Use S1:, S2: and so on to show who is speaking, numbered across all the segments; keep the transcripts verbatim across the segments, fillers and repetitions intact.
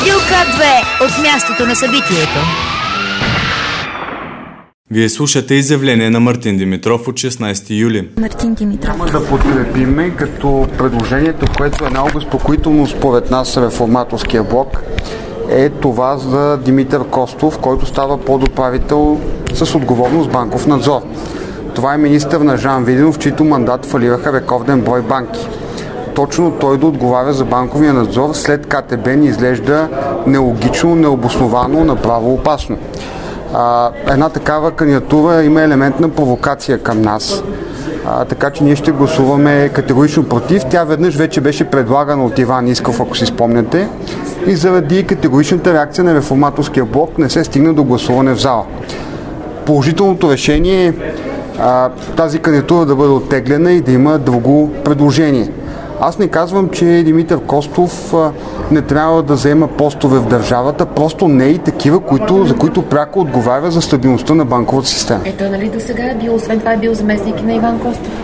S1: Радио К две от мястото на събитието.
S2: Вие слушате изявление на Мартин Димитров от шестнайсети юли.
S3: Мартин Димитров.
S4: Няма да подкрепиме като предложението, което е най-обезпокоително според нас реформаторския блок, е това за Димитър Костов, който става подуправител с отговорност банков надзор. Това е министър на Жан Виденов, чийто мандат фалираха рекорден брой банки. Точно той да отговаря за банковия надзор след КТБ ни изглежда нелогично, необосновано, направо опасно. А, една такава кандидатура има елемент на провокация към нас, а, така че ние ще гласуваме категорично против. Тя веднъж вече беше предлагана от Иван Искров, ако си спомняте, и заради категоричната реакция на реформаторския блок не се стигна до гласуване в зала. Положителното решение е а, тази кандидатура да бъде оттеглена и да има друго предложение. Аз не казвам, че Димитър Костов а, не трябва да заема постове в държавата, просто не и такива, които, за които пряко отговаря за стабилността на банковата система.
S3: Ето, нали до сега е бил, освен това е бил заместник и на Иван Костов.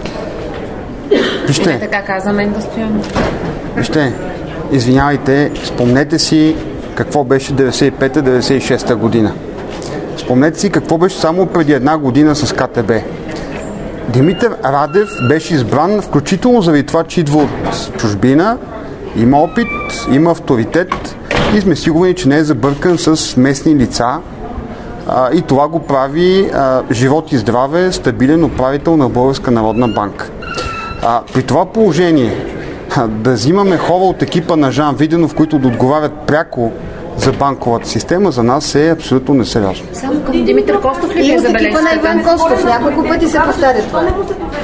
S4: Вижте,
S3: не така каза Менда Стоянов.
S4: Вижте, извинявайте, спомнете си какво беше деветдесет и пета деветдесет и шеста година. Спомнете си какво беше само преди една година с КТБ. Димитър Радев беше избран включително заради това, че идва от чужбина, има опит, има авторитет и сме сигурни, че не е забъркан с местни лица а, и това го прави а, живот и здраве стабилен управител на Българска народна банка. А, при това положение а, да взимаме хора от екипа на Жан Виденов, които да отговарят пряко за банковата система, за нас е абсолютно несериозно.
S3: Само към Димитър Костов ли е забележката?
S5: И от екипа на Иван Костов. Няколко пъти се повтаря това.
S4: Не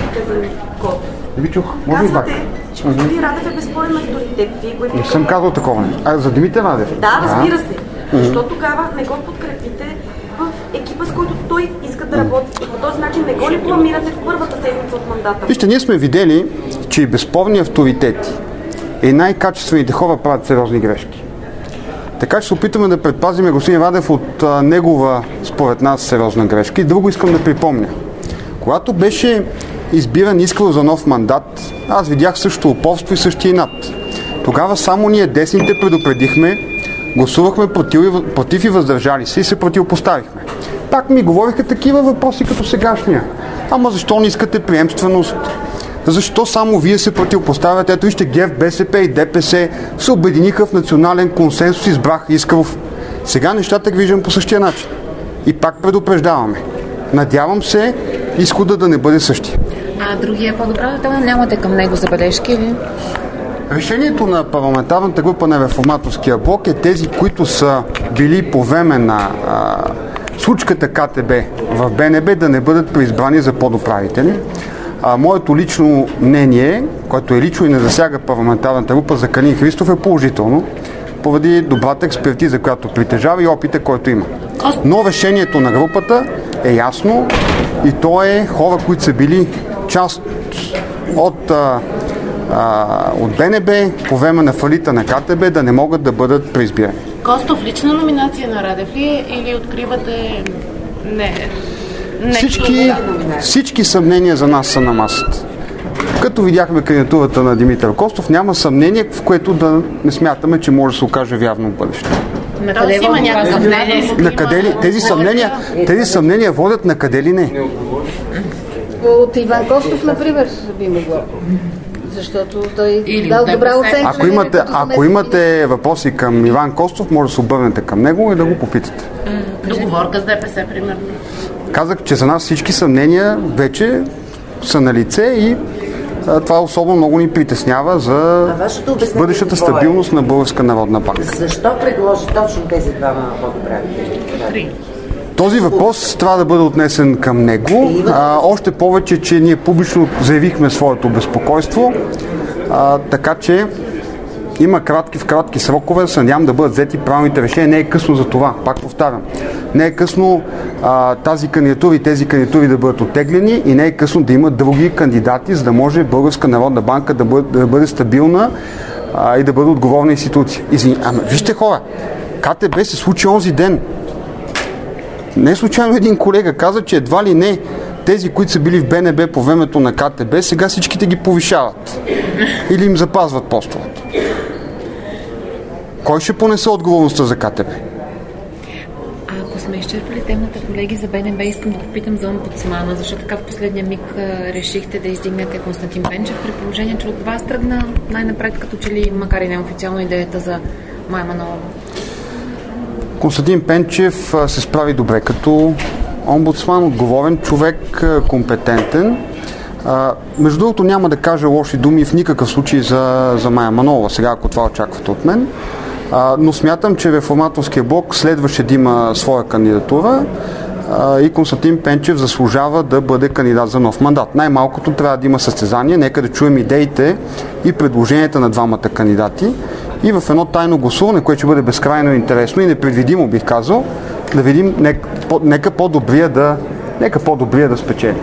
S4: ви чух. Може ли пак?
S6: Че господин Радев е безспорен авторитет.
S4: Не съм казал такова. А за Димитър Радев?
S6: Да, разбира се. Защо тогава не го подкрепите в екипа, с който той иска да работи? И по този начин не го ли бламирате в първата седмица от мандата?
S4: Вижте, ние сме видели, че и безспорни авторитети и най-качествените хора правят сериозни грешки. Така че се опитаме да предпазим господин Радев от а, негова, според нас, сериозна грешка. И друго искам да припомня. Когато беше избиран Искров за нов мандат, аз видях същото упорство и същия инат. Тогава само ние десните предупредихме, гласувахме против, против и въздържали се и се противопоставихме. Пак ми говориха такива въпроси като сегашния. Ама защо не искате приемственост? Защо само вие се противопоставяте? Ето вижте, ГЕРБ, БСП и ДПС се обединиха в национален консенсус и избраха Искров. Сега нещата ги виждам по същия начин. И пак предупреждаваме. Надявам се изхода да не бъде същия.
S3: А другия подуправител, нямате към него забележки или?
S4: Решението на парламентарната група на реформаторския блок е тези, които са били по време на а, случката КТБ в БНБ, да не бъдат преизбрани за подуправители. А, моето лично мнение, което е лично и не засяга парламентарната група за Калин Христов, е положително, поради добрата експертиза, която притежава и опита, който има. Но решението на групата е ясно и то е хора, които са били част от, а, а, от БНБ по време на фалита на КТБ да не могат да бъдат преизбирани.
S7: Костов лична номинация на Радев ли е или откривате не?
S4: Всички, всички съмнения за нас са на масата. Като видяхме кандидатурата на Димитър Костов, няма съмнение, в което да не смятаме, че може да се окаже вярно в бъдеще.
S7: На къде има някакъв съмнение?
S4: На къде ли? Тези съмнения, тези съмнения водят на къде ли не?
S5: От Иван Костов, например, би могло. Защото той дал добра оценка.
S4: Ако имате, ако имате въпроси към Иван Костов, може да се обърнете към него и да го попитате.
S7: Договорка с ДПС, примерно.
S4: Казах, че за нас всички съмнения вече са на лице и а, това особено много ни притеснява за бъдещата стабилност на Българска народна банка.
S8: Защо предложи точно тези двама подуправители?
S4: Този въпрос трябва да бъде отнесен към него. А, още повече, че ние публично заявихме своето безпокойство, а, така че има кратки в кратки срокове, се надявам да бъдат взети правилните решения. Не е късно за това, пак повтарям. Не е късно а, тази кандидатура и тези кандидатури да бъдат оттеглени и не е късно да има други кандидати, за да може Българска народна банка да бъде, да бъде стабилна а, и да бъде отговорна институция. Извини, ама вижте хора, КТБ се случи онзи ден. Не случайно един колега каза, че едва ли не тези, които са били в БНБ по времето на КТБ, сега всичките ги повишават или им запазват постовете. Кой ще понесе отговорността за КТБ?
S3: Ако сме изчерпали темата, колеги, за БНБ искам да попитам за омбудсмана, защото така в последния миг решихте да издигнете Константин Пенчев, при положение, че от вас тръгна най-напред, като че ли, макар и неофициално, идеята за Мая Манолова.
S4: Константин Пенчев се справи добре като омбудсман, отговорен човек, компетентен. Между другото, няма да кажа лоши думи в никакъв случай за, за Мая Манолова, сега ако това очаквате от мен. А, но смятам, че Реформаторския блок следваше да има своя кандидатура а, и Константин Пенчев заслужава да бъде кандидат за нов мандат. Най-малкото трябва да има състезание, нека да чуем идеите и предложенията на двамата кандидати и в едно тайно гласуване, което ще бъде безкрайно интересно и непредвидимо, бих казал, да видим нека, по, нека по-добрия да, нека по-добрия да спечели.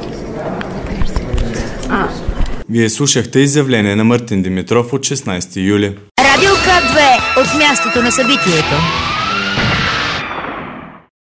S2: Вие слушахте изявление на Мартин Димитров от шестнайсети юли.
S1: Радио К две от мястото на събитието.